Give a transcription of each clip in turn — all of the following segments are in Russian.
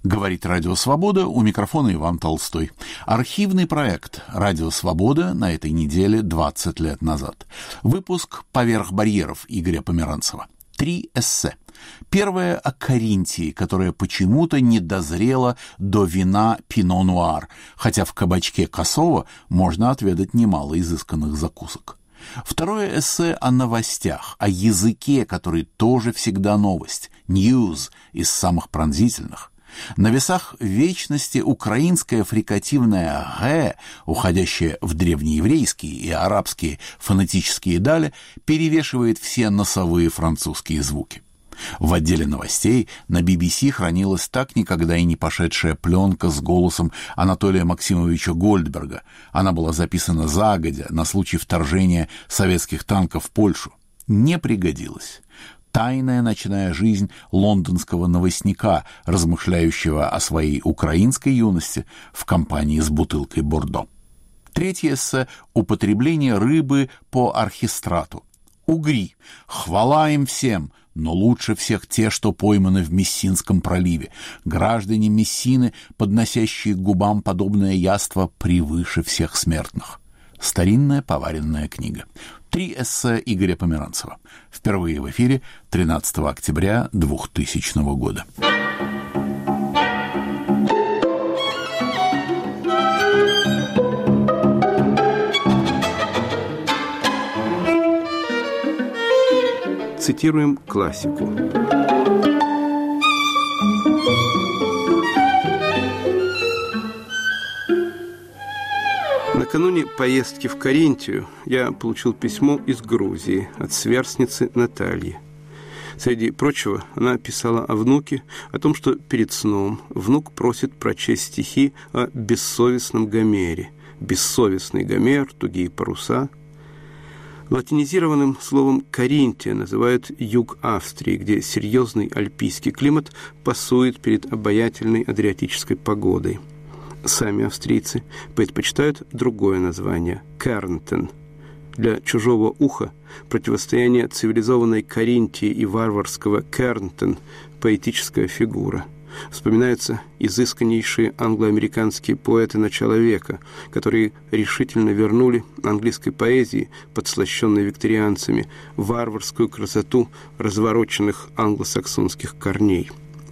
Говорит Радио Свобода, у микрофона Иван Толстой. Архивный проект «Радио Свобода» на этой неделе 20 лет назад. Выпуск «Поверх барьеров» Игоря Померанцева. 3 эссе. Первое о Каринтии, которая почему-то не дозрела до вина пино-нуар, хотя в кабачке Косово можно отведать немало изысканных закусок. Второе эссе о новостях, о языке, который тоже всегда новость, news из самых пронзительных. На весах вечности украинское фрикативное «г», уходящее в древнееврейские и арабские фонетические дали, перевешивает все носовые французские звуки. В отделе новостей на BBC хранилась так никогда и не пошедшая пленка с голосом Анатолия Максимовича Гольдберга. Она была записана загодя на случай вторжения советских танков в Польшу. Не пригодилась. Тайная ночная жизнь лондонского новостника, размышляющего о своей украинской юности в компании с бутылкой Бордо. Третье эссе – употребление рыбы по архистрату. Угри. Хвала им всем, но лучше всех те, что пойманы в Мессинском проливе. Граждане Мессины, подносящие к губам подобное яство, превыше всех смертных. Старинная поваренная книга. 3 эссе Игоря Померанцева. Впервые в эфире 13 октября 2000 года. Цитируем классику. Накануне поездки в Каринтию я получил письмо из Грузии от сверстницы Натальи. Среди прочего, она писала о внуке, о том, что перед сном внук просит прочесть стихи о бессовестном Гомере. Бессовестный Гомер, тугие паруса. Латинизированным словом «Каринтия» называют юг Австрии, где серьезный альпийский климат пасует перед обаятельной адриатической погодой. Сами австрийцы предпочитают другое название – Кернтен. Для чужого уха противостояние цивилизованной Каринтии и варварского Кернтен – поэтическая фигура. Вспоминаются изысканнейшие англо-американские поэты начала века, которые решительно вернули английской поэзии, подслащенной викторианцами, варварскую красоту развороченных англосаксонских корней.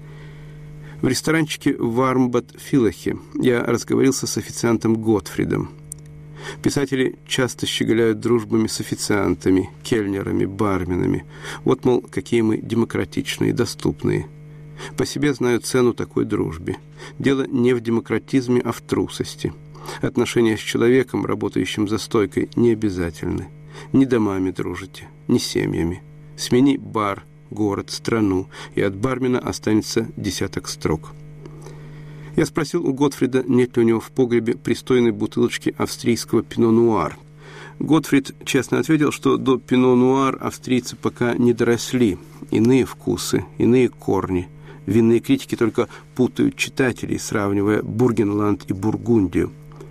В ресторанчике в Вармбад-Филлахе я разговорился с официантом Готфридом. Писатели часто щеголяют дружбами с официантами, кельнерами, барменами. Вот, мол, какие мы демократичные, доступные. По себе знаю цену такой дружбе. Дело не в демократизме, а в трусости. Отношения с человеком, работающим за стойкой, не обязательны. Не домами дружите, не семьями. Смени бар, город, страну, и от бармена останется десяток строк. Я спросил у Готфрида, нет ли у него в погребе пристойной бутылочки австрийского пино-нуар. Готфрид честно ответил, что до пино-нуар австрийцы пока не доросли. Иные вкусы, иные корни. Винные критики только путают читателей, сравнивая Бургенланд и Бургундию.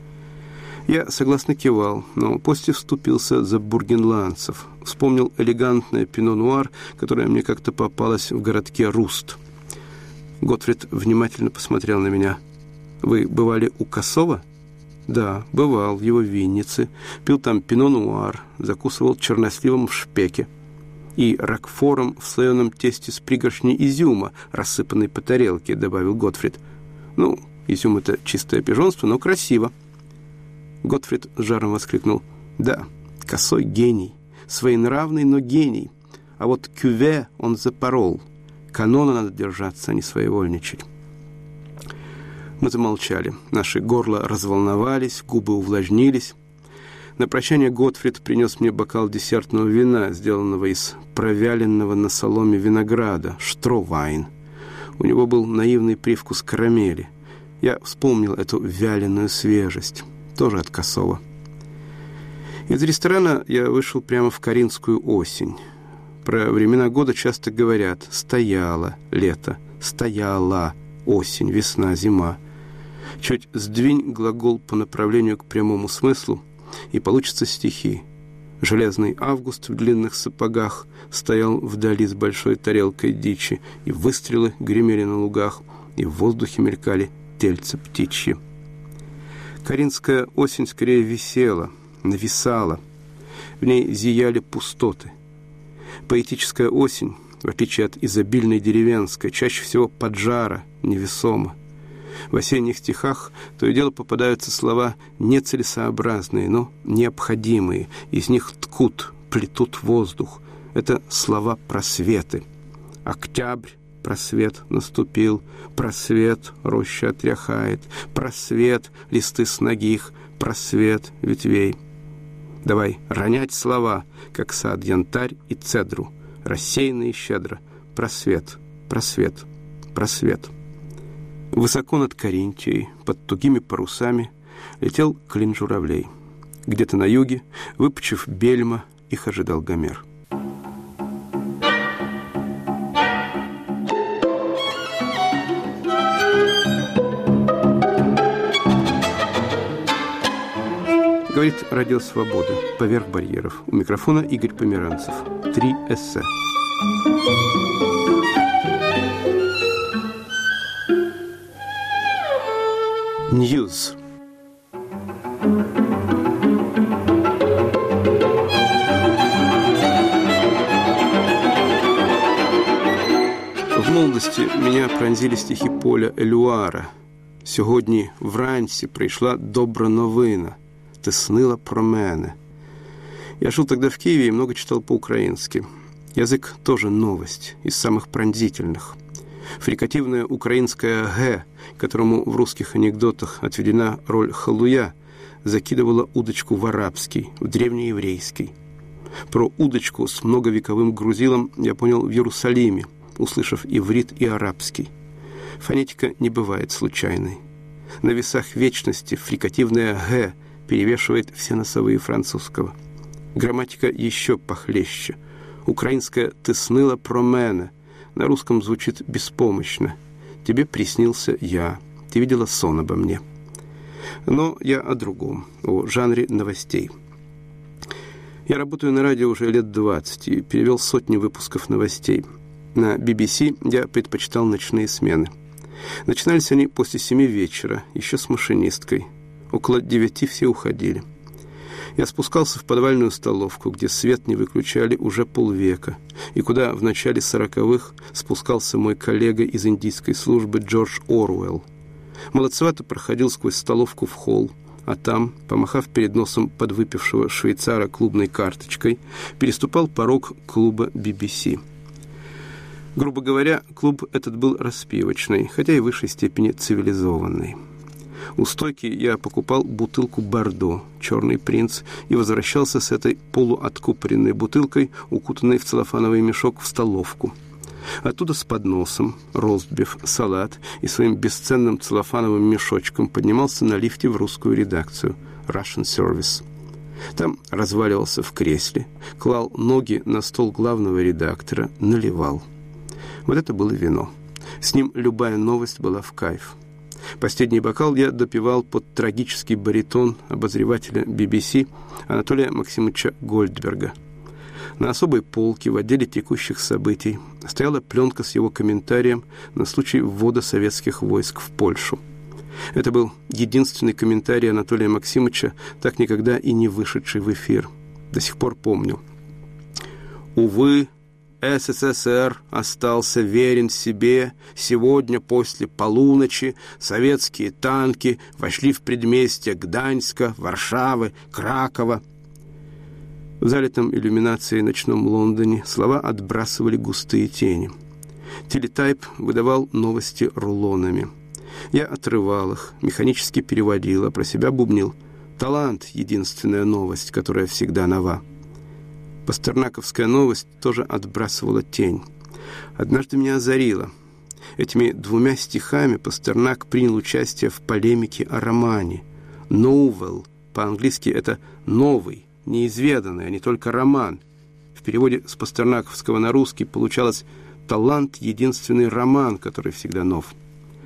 Я согласно кивал, но после вступился за бургенландцев. Вспомнил элегантное пино-нуар, которое мне как-то попалось в городке Руст. Готфрид внимательно посмотрел на меня. «Вы бывали у Косово?» «Да, бывал в его виннице. Пил там пино-нуар, закусывал черносливом в шпеке и рокфором в слоеном тесте с пригоршней изюма, рассыпанной по тарелке», — добавил Готфрид. «Ну, изюм — это чистое пижонство, но красиво». Готфрид с жаром воскликнул: «Да, Косой гений, своенравный, но гений. А вот кюве он запорол. Канона надо держаться, а не своевольничать». Мы замолчали. Наши горла разволновались, губы увлажнились. На прощание Готфрид принес мне бокал десертного вина, сделанного из провяленного на соломе винограда, штровайн. У него был наивный привкус карамели. Я вспомнил эту вяленую свежесть, тоже от Косово. Из ресторана я вышел прямо в каринскую осень. Про времена года часто говорят: стояло лето, стояла осень, весна, зима. Чуть сдвинь глагол по направлению к прямому смыслу, и получатся стихи. Железный Август в длинных сапогах стоял вдали с большой тарелкой дичи, и выстрелы гремели на лугах. и в воздухе мелькали тельца птичьи. Каринская осень скорее висела, нависала. В ней зияли пустоты. Поэтическая осень, в отличие от изобильной деревенской, чаще всего поджара, невесома. В осенних стихах то и дело попадаются слова нецелесообразные, но необходимые. Из них ткут, плетут воздух. Это слова просветы. Октябрь, просвет наступил, просвет, роща отряхает, просвет, листы с ногих, просвет ветвей. Давай ронять слова, как сад янтарь и цедру, рассеянно и щедро. Просвет, просвет, просвет. Высоко над Каринтией, под тугими парусами, летел клин журавлей. Где-то на юге, выпучив бельма, их ожидал Гомер. Говорит Радио Свобода. Поверх барьеров. У микрофона Игорь Померанцев. 3 эссе. Ньюз. В молодості меня пронзили стихи Поля Елюара. Сьогодні вранці прийшла добра новина. Тиснила про мене. Я жил тогда в Киеве и много читал по-украински. Язык тоже новость, из самых пронзительных. Фрикативное украинское «г», которому в русских анекдотах отведена роль халуя, закидывала удочку в арабский, в древнееврейский. Про удочку с многовековым грузилом я понял в Иерусалиме, услышав иврит и арабский. Фонетика не бывает случайной. На весах вечности фрикативное «г» перевешивает все носовые французского. Грамматика еще похлеще. Украинская «тисныла про мене» на русском звучит беспомощно. Тебе приснился я, ты видела сон обо мне. Но я о другом, о жанре новостей. Я работаю на радио уже лет 20 и перевел сотни выпусков новостей. На BBC я предпочитал ночные смены. Начинались они после 7 вечера, еще с машинисткой. Около 9 все уходили. Я спускался в подвальную столовку, где свет не выключали уже полвека, и куда в начале 40-х спускался мой коллега из индийской службы Джордж Оруэлл. Молодцевато проходил сквозь столовку в холл, а там, помахав перед носом подвыпившего швейцара клубной карточкой, переступал порог клуба BBC. Грубо говоря, клуб этот был распивочный, хотя и в высшей степени цивилизованный. У стойки я покупал бутылку Бордо, «Черный принц», и возвращался с этой полуоткупоренной бутылкой, укутанной в целлофановый мешок, в столовку. Оттуда с подносом, ростбиф, салат и своим бесценным целлофановым мешочком поднимался на лифте в русскую редакцию «Russian Service». Там разваливался в кресле, клал ноги на стол главного редактора, наливал. Вот это было вино. С ним любая новость была в кайф. Последний бокал я допивал под трагический баритон обозревателя BBC Анатолия Максимовича Гольдберга. На особой полке в отделе текущих событий стояла пленка с его комментарием на случай ввода советских войск в Польшу. Это был единственный комментарий Анатолия Максимовича, так никогда и не вышедший в эфир. До сих пор помню. «Увы, СССР остался верен себе. Сегодня после полуночи советские танки вошли в предместья Гданьска, Варшавы, Кракова». В залитом иллюминацией ночном Лондоне слова отбрасывали густые тени. Телетайп выдавал новости рулонами. Я отрывал их, механически переводил, а про себя бубнил: «Талант — единственная новость, которая всегда нова». Пастернаковская новость тоже отбрасывала тень. Однажды меня озарило. Этими 2 стихами Пастернак принял участие в полемике о романе. «Novel» по-английски это «новый», «неизведанный», а не только роман. В переводе с пастернаковского на русский получалось «талант — единственный роман, который всегда нов».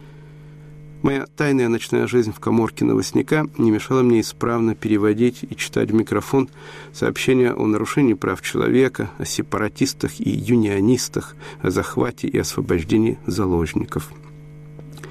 Моя тайная ночная жизнь в каморке новостника не мешала мне исправно переводить и читать в микрофон сообщения о нарушении прав человека, о сепаратистах и юнионистах, о захвате и освобождении заложников.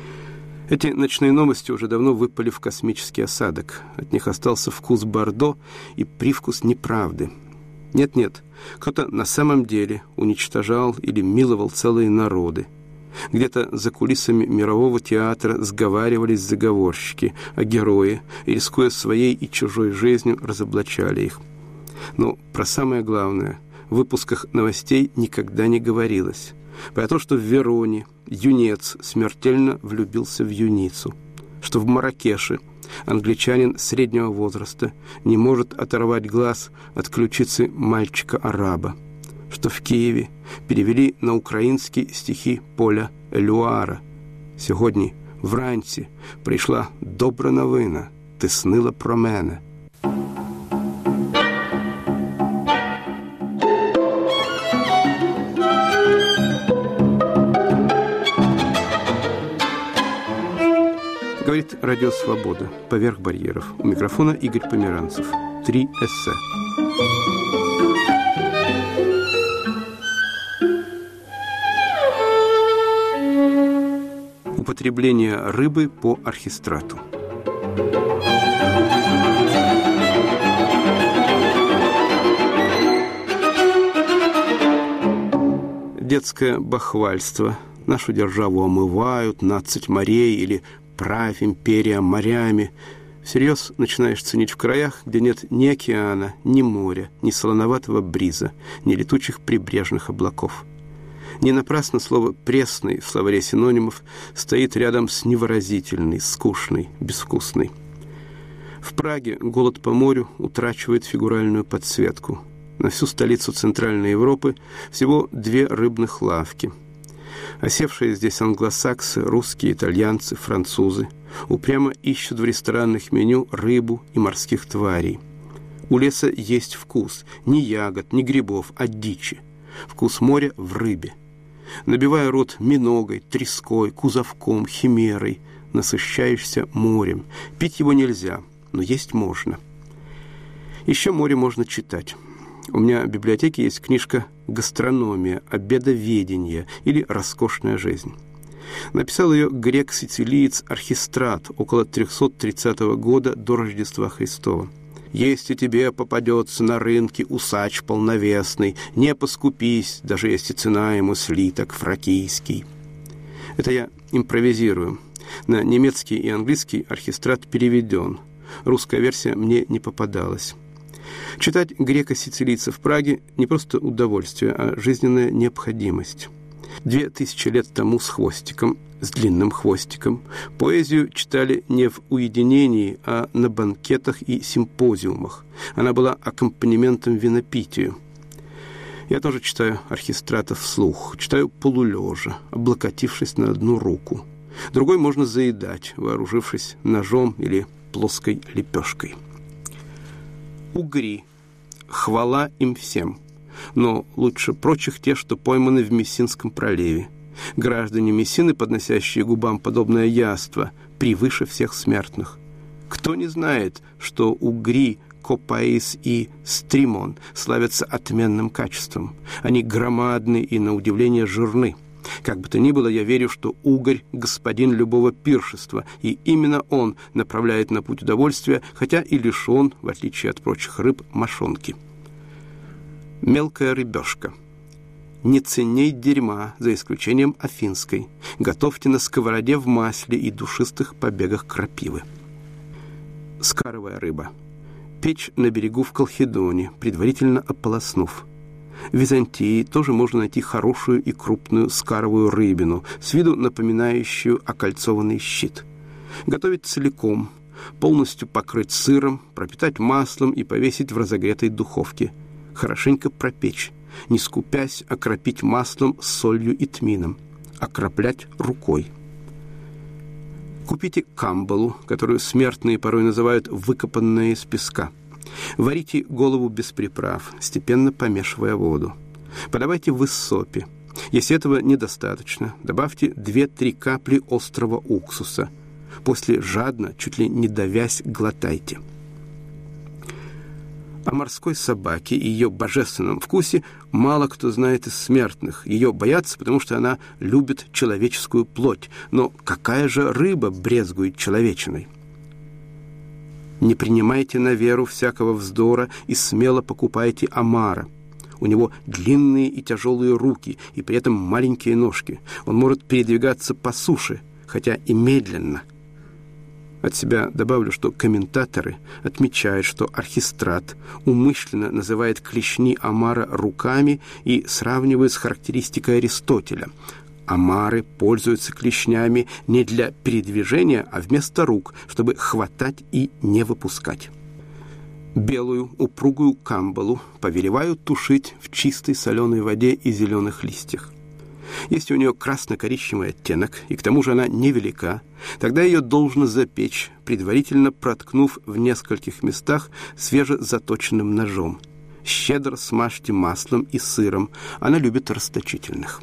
Эти ночные новости уже давно выпали в космический осадок. От них остался вкус Бордо и привкус неправды. Нет, кто-то на самом деле уничтожал или миловал целые народы. Где-то за кулисами мирового театра сговаривались заговорщики, а герои, рискуя своей и чужой жизнью, разоблачали их. Но про самое главное в выпусках новостей никогда не говорилось. Про то, что в Вероне юнец смертельно влюбился в юницу, что в Марракеше англичанин среднего возраста не может оторвать глаз от ключицы мальчика-араба, что в Киеве перевели на украинский стихи Поля Елюара. Сьогодні вранці прийшла добра новина, ти снила про мене. Говорит Радио Свобода. Поверх барьеров. У микрофона Игорь Померанцев. 3 эссе. Употребление рыбы по Архистрату. Детское бахвальство. Нашу державу омывают, 12 морей или правь империя морями. Всерьез начинаешь ценить в краях, где нет ни океана, ни моря, ни солоноватого бриза, ни летучих прибрежных облаков. Не напрасно слово «пресный» в словаре синонимов стоит рядом с невыразительный, скучный, безвкусный. В Праге голод по морю утрачивает фигуральную подсветку. На всю столицу Центральной Европы всего 2 рыбных лавки. Осевшие здесь англосаксы, русские, итальянцы, французы упрямо ищут в ресторанных меню рыбу и морских тварей. У леса есть вкус ни ягод, ни грибов, а дичи. Вкус моря в рыбе. Набивая рот миногой, треской, кузовком, химерой, насыщаешься морем. Пить его нельзя, но есть можно. Еще море можно читать. У меня в библиотеке есть книжка «Гастрономия, обедоведение» или «Роскошная жизнь». Написал ее грек-сицилиец Архистрат около 330 года до Рождества Христова. «Если тебе попадется на рынке усач полновесный, не поскупись, даже если цена ему слиток фракийский». Это я импровизирую. На немецкий и английский Архистрат переведен. Русская версия мне не попадалась. Читать греко-сицилийца в Праге не просто удовольствие, а жизненная необходимость. 2000 лет тому с хвостиком, с длинным хвостиком, поэзию читали не в уединении, а на банкетах и симпозиумах. Она была аккомпанементом винопитию. Я тоже читаю Архистрата вслух, читаю полулежа, облокотившись на одну руку. Другой можно заедать, вооружившись ножом или плоской лепешкой. Угри. Хвала им всем. Но лучше прочих те, что пойманы в Мессинском проливе. Граждане Мессины, подносящие губам подобное яство, превыше всех смертных. Кто не знает, что угри, Копаис и Стримон славятся отменным качеством. Они громадны и, на удивление, жирны. Как бы то ни было, я верю, что угорь – господин любого пиршества, и именно он направляет на путь удовольствия, хотя и лишен, в отличие от прочих рыб, мошонки. Мелкая рыбешка. Не ценней дерьма, за исключением афинской. Готовьте на сковороде в масле и душистых побегах крапивы. Скаровая рыба. Печь на берегу в Колхидоне, предварительно ополоснув. В Византии тоже можно найти хорошую и крупную скаровую рыбину, с виду напоминающую окольцованный щит. Готовить целиком, полностью покрыть сыром, пропитать маслом и повесить в разогретой духовке. Хорошенько пропечь, не скупясь, окропить маслом с солью и тмином, окроплять рукой. Купите камбалу, которую смертные порой называют «выкопанная из песка». Варите голову без приправ, степенно помешивая воду. Подавайте в иссопе. Если этого недостаточно, добавьте 2-3 капли острого уксуса. После жадно, чуть ли не давясь, глотайте. О морской собаке и ее божественном вкусе мало кто знает из смертных. Ее боятся, потому что она любит человеческую плоть. Но какая же рыба брезгует человечиной? Не принимайте на веру всякого вздора и смело покупайте омара. У него длинные и тяжелые руки, и при этом маленькие ножки. Он может передвигаться по суше, хотя и медленно. От себя добавлю, что комментаторы отмечают, что Архистрат умышленно называет клешни омара руками и сравнивает с характеристикой Аристотеля. Омары пользуются клешнями не для передвижения, а вместо рук, чтобы хватать и не выпускать. Белую упругую камбалу повелеваю тушить в чистой соленой воде и зеленых листьях. Если у нее красно-коричневый оттенок, и к тому же она невелика, тогда ее должно запечь, предварительно проткнув в нескольких местах свежезаточенным ножом. Щедро смажьте маслом и сыром, она любит расточительных.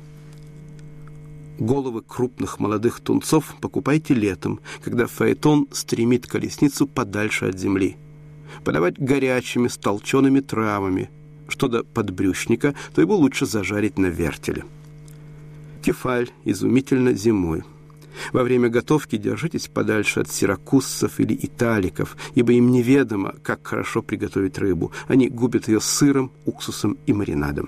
Головы крупных молодых тунцов покупайте летом, когда фаэтон стремит колесницу подальше от земли. Подавать горячими с толчеными травами. Что до подбрюшника, то его лучше зажарить на вертеле. Кефаль изумительно зимой. Во время готовки держитесь подальше от сиракуссов или италиков, ибо им неведомо, как хорошо приготовить рыбу. Они губят ее сыром, уксусом и маринадом.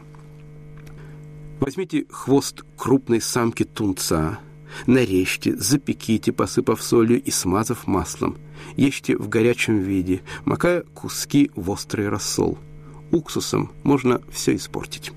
Возьмите хвост крупной самки тунца, нарежьте, запеките, посыпав солью и смазав маслом. Ешьте в горячем виде, макая куски в острый рассол. Уксусом можно все испортить.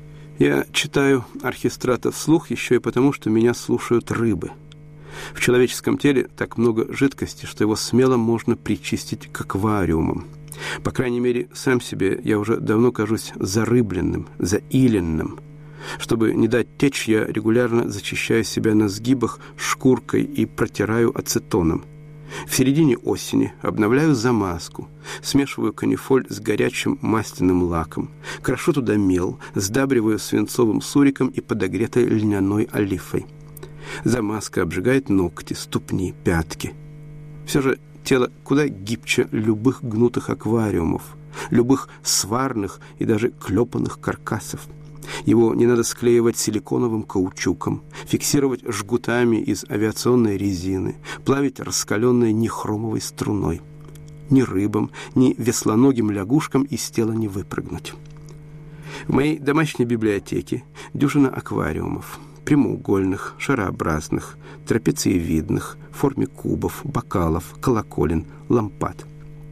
Я читаю Архистрата вслух еще и потому, что меня слушают рыбы. В человеческом теле так много жидкости, что его смело можно причистить к аквариумам. По крайней мере, сам себе я уже давно кажусь зарыбленным, заиленным. Чтобы не дать течь, я регулярно зачищаю себя на сгибах шкуркой и протираю ацетоном. В середине осени обновляю замазку, смешиваю канифоль с горячим масляным лаком, крошу туда мел, сдабриваю свинцовым суриком и подогретой льняной олифой. Замазка обжигает ногти, ступни, пятки. Все же тело куда гибче любых гнутых аквариумов, любых сварных и даже клепанных каркасов. Его не надо склеивать силиконовым каучуком, фиксировать жгутами из авиационной резины, плавить раскаленной нехромовой струной. Ни рыбам, ни веслоногим лягушкам из тела не выпрыгнуть. В моей домашней библиотеке дюжина аквариумов, прямоугольных, шарообразных, трапециевидных, в форме кубов, бокалов, колоколен, лампад.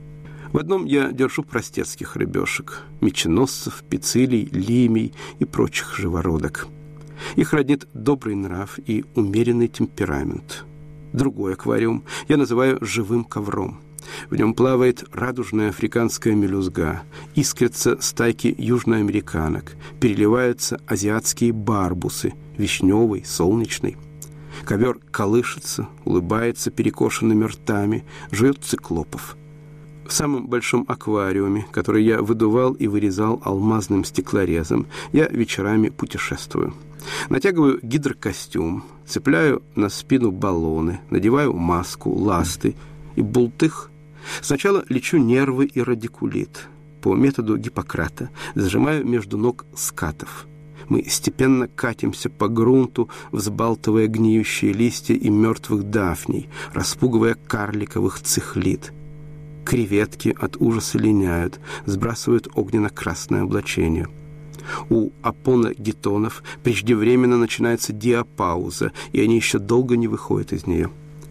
В одном я держу простецких рыбешек, меченосцев, пицилий, лимий и прочих живородок. Их роднит добрый нрав и умеренный темперамент. Другой аквариум я называю живым ковром. В нем плавает радужная африканская мелюзга, искрятся стайки южноамериканок, переливаются азиатские барбусы, вишневый, солнечный. Ковер колышется, улыбается перекошенными ртами, жует циклопов. В самом большом аквариуме, который я выдувал и вырезал алмазным стеклорезом, я вечерами путешествую. Натягиваю гидрокостюм, цепляю на спину баллоны, надеваю маску, ласты и бултых. Сначала лечу нервы и радикулит. По методу Гиппократа зажимаю между ног скатов. Мы степенно катимся по грунту, взбалтывая гниющие листья и мертвых дафний, распугивая карликовых цихлид. Креветки от ужаса линяют, сбрасывают огненно-красное облачение. У апоногетонов преждевременно начинается диапауза, и они еще долго не выходят из нее.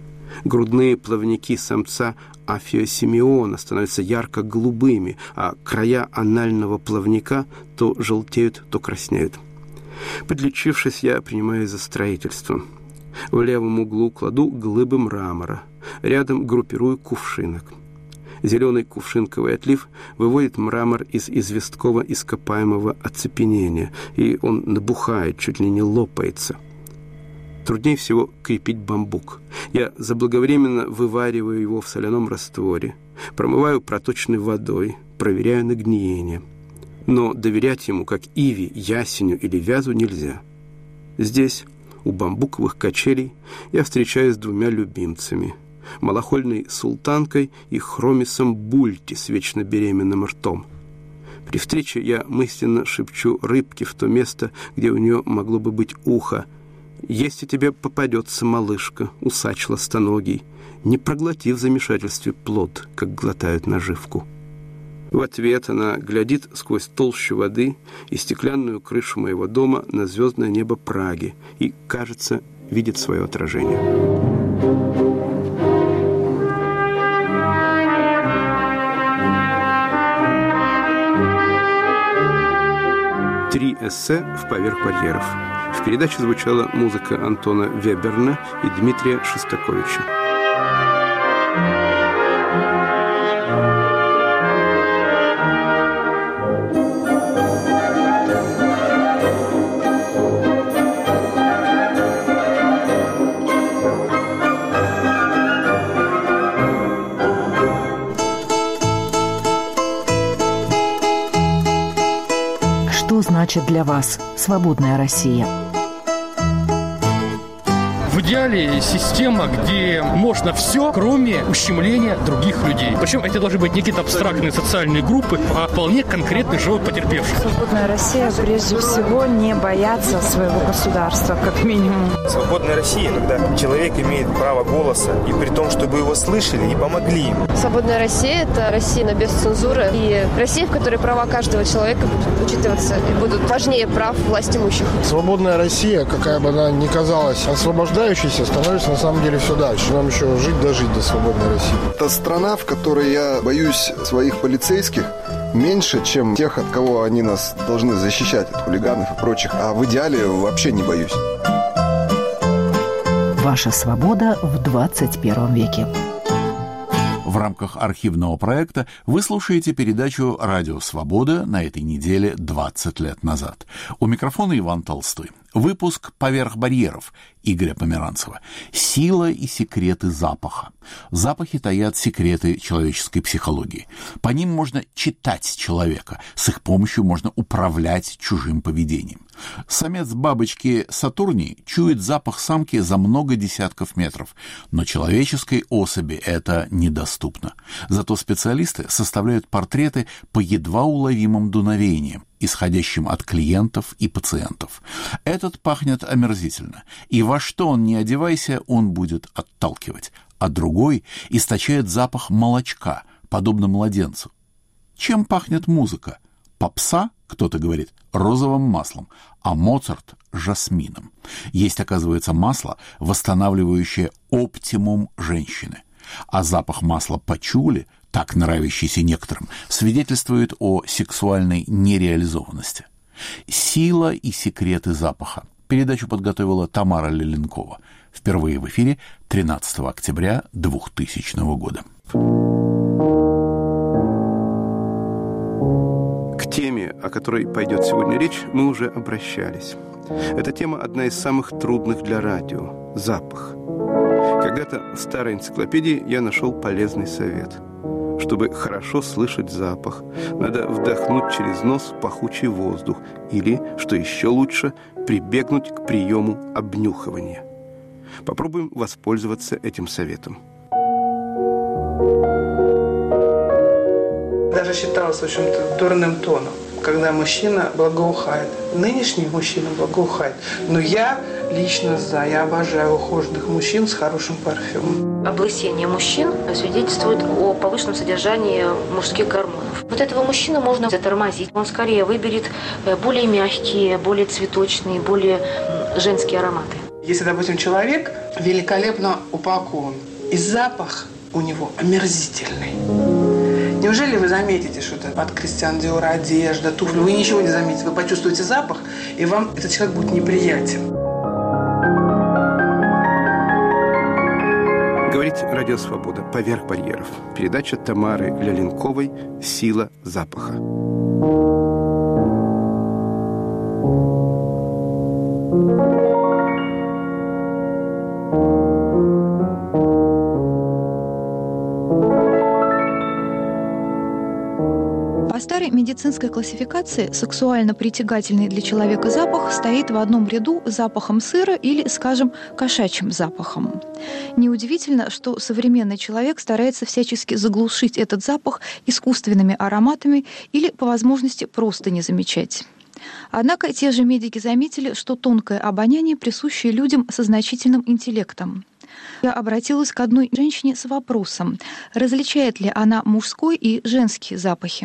Грудные плавники самца афиосимеона становятся ярко-голубыми, а края анального плавника то желтеют, то краснеют. Подлечившись, я принимаюсь за строительство. В левом углу кладу глыбы мрамора, рядом группирую кувшинок. Зеленый кувшинковый отлив выводит мрамор из известкового ископаемого оцепенения, и он набухает, чуть ли не лопается. Труднее всего крепить бамбук. Я заблаговременно вывариваю его в соляном растворе, промываю проточной водой, проверяю на гниение. Но доверять ему, как иве, ясеню или вязу, нельзя. Здесь, у бамбуковых качелей, я встречаюсь с двумя любимцами – малахольной султанкой и хромисом Бульти с вечно беременным ртом. При встрече я мысленно шепчу рыбке в то место, где у нее могло бы быть ухо: «Если тебе попадется малышка, усач ластоногий, не проглоти в замешательстве плод, как глотают наживку». В ответ она глядит сквозь толщу воды и стеклянную крышу моего дома на звездное небо Праги и, кажется, видит свое отражение. Три эссе в «Поверх барьеров». В передаче звучала музыка Антона Веберна и Дмитрия Шостаковича. Что значит для вас свободная Россия? В идеале система, где можно все, кроме ущемления других людей. Причем это должны быть не какие-то абстрактные социальные группы, а вполне конкретный живой потерпевший. Свободная Россия, прежде всего, не бояться своего государства, как минимум. Свободная Россия, когда человек имеет право голоса, и при том, чтобы его слышали и помогли им. Свободная Россия – это Россия без цензуры, и Россия, в которой права каждого человека будут учитываться и будут важнее прав властимущих. Свободная Россия, какая бы она ни казалась освобождающейся, становится на самом деле все дальше. Нам еще жить до свободной России. Это страна, в которой я боюсь своих полицейских меньше, чем тех, от кого они нас должны защищать, от хулиганов и прочих. А в идеале вообще не боюсь. Ваша свобода в 21 веке. В рамках архивного проекта вы слушаете передачу «Радио Свобода» на этой неделе 20 лет назад. У микрофона Иван Толстой. Выпуск «Поверх барьеров» Игоря Померанцева. Сила и секреты запаха. Запахи таят секреты человеческой психологии. По ним можно читать человека. С их помощью можно управлять чужим поведением. Самец бабочки Сатурнии чует запах самки за много десятков метров, но человеческой особи это недоступно. Зато специалисты составляют портреты по едва уловимым дуновениям, исходящим от клиентов и пациентов. Этот пахнет омерзительно, и во что он ни одевайся, он будет отталкивать, а другой источает запах молочка, подобно младенцу. Чем пахнет музыка? Попса, кто-то говорит, розовым маслом, а Моцарт – жасмином. Есть, оказывается, масло, восстанавливающее оптимум женщины. А запах масла пачули, так нравящийся некоторым, свидетельствует о сексуальной нереализованности. Сила и секреты запаха. Передачу подготовила Тамара Леленкова. Впервые в эфире 13 октября 2000 года. К теме, о которой пойдет сегодня речь, мы уже обращались. Эта тема одна из самых трудных для радио – запах. Когда-то в старой энциклопедии я нашел полезный совет. Чтобы хорошо слышать запах, надо вдохнуть через нос пахучий воздух или, что еще лучше, прибегнуть к приему обнюхивания. Попробуем воспользоваться этим советом. Даже считалось, в общем-то, дурным тоном, когда мужчина благоухает. Нынешний мужчина благоухает. Но я лично я обожаю ухоженных мужчин с хорошим парфюмом. Облысение мужчин свидетельствует о повышенном содержании мужских гормонов. Вот этого мужчину можно затормозить. Он скорее выберет более мягкие, более цветочные, более женские ароматы. Если, допустим, человек великолепно упакован, и запах у него омерзительный. Неужели вы заметите, что это от Кристиан Диора одежда, туфли? Вы ничего не заметите. Вы почувствуете запах, и вам этот человек будет неприятен. Говорит «Радио Свобода. Поверх барьеров». Передача Тамары Леленковой «Сила запаха». старой медицинской классификации сексуально притягательный для человека запах стоит в одном ряду с запахом сыра или, скажем, кошачьим запахом. Неудивительно, что современный человек старается всячески заглушить этот запах искусственными ароматами или, по возможности, просто не замечать. Однако те же медики заметили, что тонкое обоняние присуще людям со значительным интеллектом. Я обратилась к одной женщине с вопросом, различает ли она мужской и женские запахи.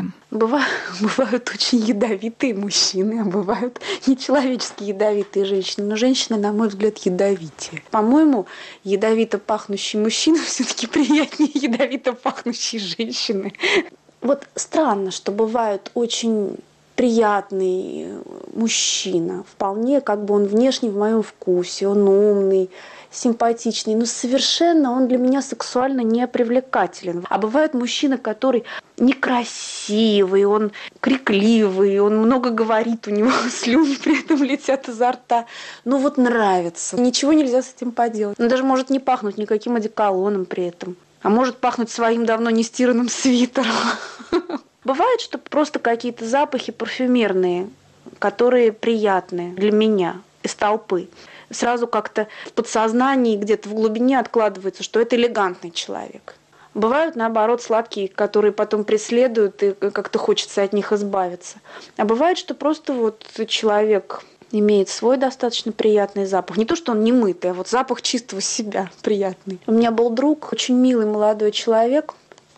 Бывают очень ядовитые мужчины, а бывают нечеловеческие ядовитые женщины. Но женщины, на мой взгляд, ядовитее. По-моему, ядовито пахнущий мужчина все-таки приятнее ядовито пахнущей женщины. Вот странно, что бывают очень приятный мужчина. Вполне как бы он внешне в моем вкусе, он умный, симпатичный, но совершенно он для меня сексуально не привлекателен. А бывает мужчина, который некрасивый, он крикливый, он много говорит, у него слюни при этом летят изо рта. Ну вот нравится. Ничего нельзя с этим поделать. Он даже может не пахнуть никаким одеколоном при этом. А может пахнуть своим давно не стиранным свитером. Бывает, что просто какие-то запахи парфюмерные, которые приятные для меня из толпы. Сразу как-то в подсознании, где-то в глубине откладывается, что это элегантный человек. Бывают, наоборот, сладкие, которые потом преследуют, и как-то хочется от них избавиться. А бывает, что просто вот человек имеет свой достаточно приятный запах. Не то, что он не мытый, а вот запах чистого себя приятный. У меня был друг, очень милый молодой человек.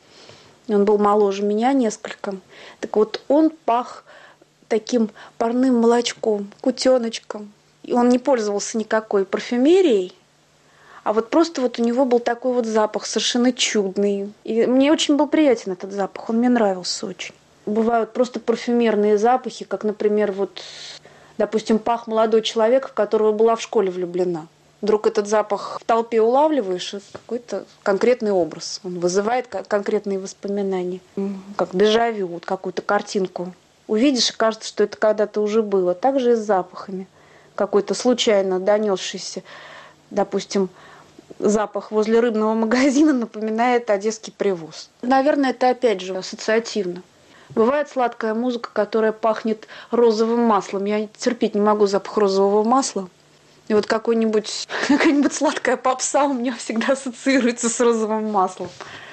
Он был моложе меня несколько. Так вот, он пах таким парным молочком, кутеночком. И он не пользовался никакой парфюмерией, а вот просто вот у него был такой вот запах совершенно чудный. И мне очень был приятен этот запах, он мне нравился очень. Бывают просто парфюмерные запахи, как, например, вот, допустим, пах молодой человек, в которого была в школе влюблена. Вдруг этот запах в толпе улавливаешь, и какой-то конкретный образ. Он вызывает конкретные воспоминания. Как дежавю, вот какую-то картинку. Увидишь, и кажется, что это когда-то уже было. Так же и с запахами. Какой-то случайно донесшийся, допустим, запах возле рыбного магазина напоминает одесский привоз. Наверное, это опять же ассоциативно. Бывает сладкая музыка, которая пахнет розовым маслом. Я терпеть не могу запах розового масла. И вот какая-нибудь сладкая попса у меня всегда ассоциируется с розовым маслом.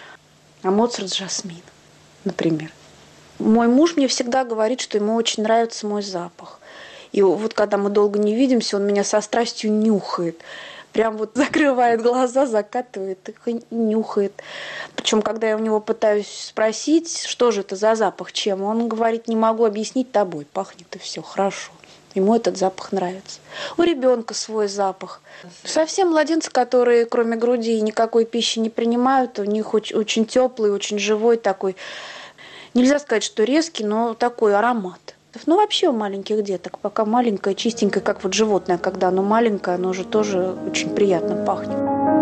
А Моцарт с жасмином, например. Мой муж мне всегда говорит, что ему очень нравится мой запах. И вот когда мы долго не видимся, он меня со страстью нюхает. Прям вот закрывает глаза, закатывает их и нюхает. Причем, когда я у него пытаюсь спросить, что же это за запах, чем, он говорит, не могу объяснить, тобой пахнет, и все, хорошо. Ему этот запах нравится. У ребенка свой запах. Совсем младенцы, которые кроме груди никакой пищи не принимают, у них очень теплый, очень живой такой, нельзя сказать, что резкий, но такой аромат. Ну, вообще у маленьких деток, пока маленькое, чистенькое, как вот животное, когда оно маленькое, оно же тоже очень приятно пахнет.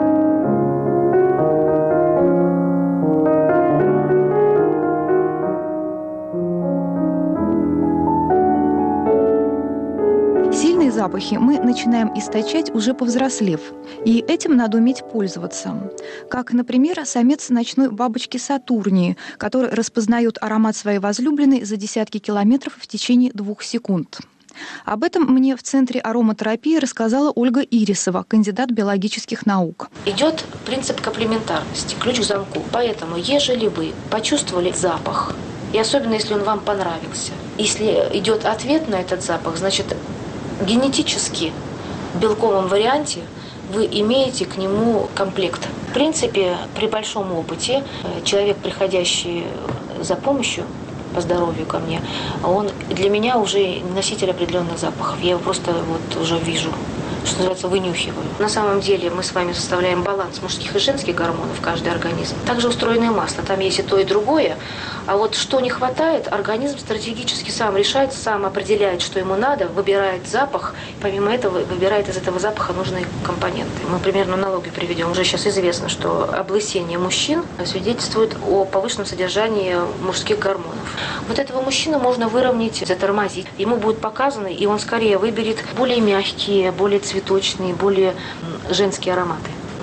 Сильные запахи мы начинаем источать уже повзрослев, и этим надо уметь пользоваться. Как, например, самец ночной бабочки Сатурнии, который распознает аромат своей возлюбленной за десятки километров в течение 2 секунд. Об этом мне в Центре ароматерапии рассказала Ольга Ирисова, кандидат биологических наук. Идет принцип комплементарности, ключ к замку. Поэтому, ежели вы почувствовали запах, и особенно если он вам понравился, если идет ответ на этот запах, значит, генетически в белковом варианте вы имеете к нему комплект. В принципе, при большом опыте человек, приходящий за помощью по здоровью ко мне, он для меня уже носитель определенных запахов. Я его просто вот уже вижу, что называется, вынюхиваю. На самом деле мы с вами составляем баланс мужских и женских гормонов в каждый организм. Также устроено масло. Там есть и то, и другое. А вот что не хватает, организм стратегически сам решает, сам определяет, что ему надо, выбирает запах, и помимо этого выбирает из этого запаха нужные компоненты. Мы примерно аналогию приведем. Уже сейчас известно, что облысение мужчин свидетельствует о повышенном содержании мужских гормонов. Вот этого мужчину можно выровнять, затормозить. Ему будет показано, и он скорее выберет более мягкие, более цветочные, более женские ароматы.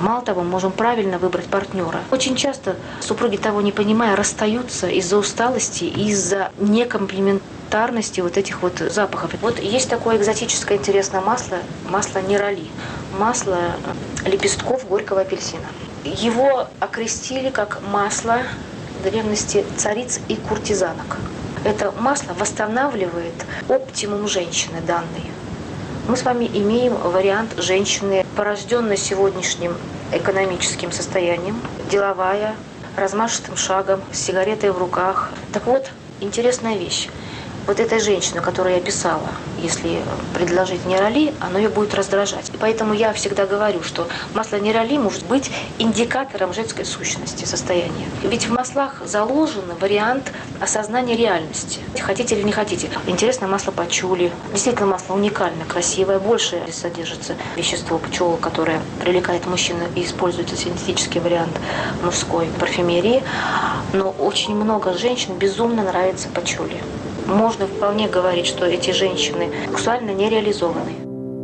Мало того, мы можем правильно выбрать партнера. Очень часто супруги, того не понимая, расстаются из-за усталости, из-за некомплементарности вот этих вот запахов. Вот есть такое экзотическое интересное масло нерали, масло лепестков горького апельсина. Его окрестили как масло в древности цариц и куртизанок. Это масло восстанавливает оптимум женщины данной. Мы с вами имеем вариант женщины, порожденной сегодняшним экономическим состоянием, деловая, размашистым шагом, с сигаретой в руках. Так вот, интересная вещь. Вот этой женщине, которую я описала, если предложить нерали, оно ее будет раздражать. И поэтому я всегда говорю, что масло нерали может быть индикатором женской сущности, состояния. Ведь в маслах заложен вариант осознания реальности. Хотите или не хотите. Интересное масло пачули. Действительно, масло уникальное, красивое. Больше здесь содержится вещество пчел, которое привлекает мужчин и используется синтетический вариант мужской парфюмерии. Но очень много женщин безумно нравится пачули. Можно вполне говорить, что эти женщины сексуально не реализованы.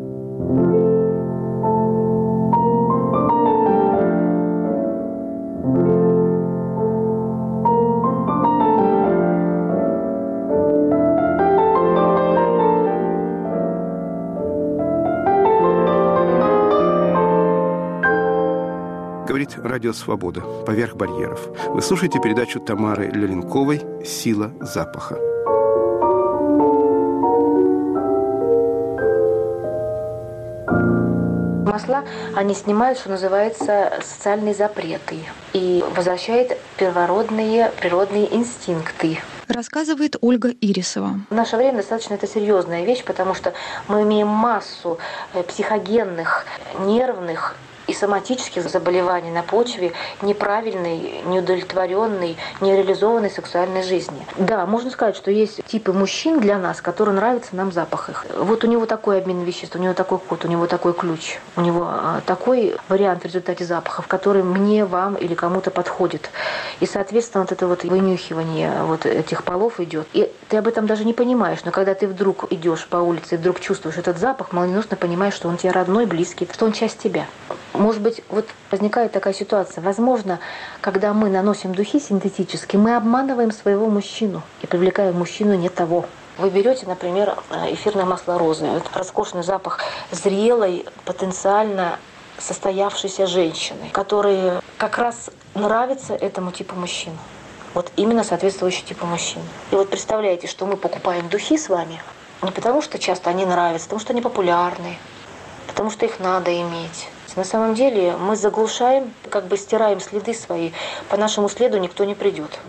Говорит Радио Свобода. Поверх барьеров. Вы слушаете передачу Тамары Леленковой «Сила запаха». Масла, они снимают, что называется, социальные запреты и возвращают первородные природные инстинкты. Рассказывает Ольга Ирисова. В наше время достаточно это серьезная вещь, потому что мы имеем массу психогенных, нервных и соматических заболеваний на почве неправильной, неудовлетворенной, нереализованной сексуальной жизни. Да, можно сказать, что есть типы мужчин для нас, которые нравятся нам запах их. Вот у него такой обмен веществ, у него такой код, у него такой ключ, у него такой вариант в результате запахов, который мне, вам или кому-то подходит. И, соответственно, вот это вот вынюхивание вот этих полов идет. И ты об этом даже не понимаешь, но когда ты вдруг идешь по улице и вдруг чувствуешь этот запах, молниеносно понимаешь, что он тебе родной, близкий, что он часть тебя. Может быть, вот возникает такая ситуация. Возможно, когда мы наносим духи синтетические, мы обманываем своего мужчину и привлекаем мужчину не того. Вы берете, например, эфирное масло розы. Это роскошный запах зрелой, потенциально состоявшейся женщины, которые как раз нравятся этому типу мужчин. Вот именно соответствующий типу мужчин. И вот представляете, что мы покупаем духи с вами не потому, что часто они нравятся, потому что они популярны, потому что их надо иметь. На самом деле мы заглушаем, как бы стираем следы свои. По нашему следу никто не придет.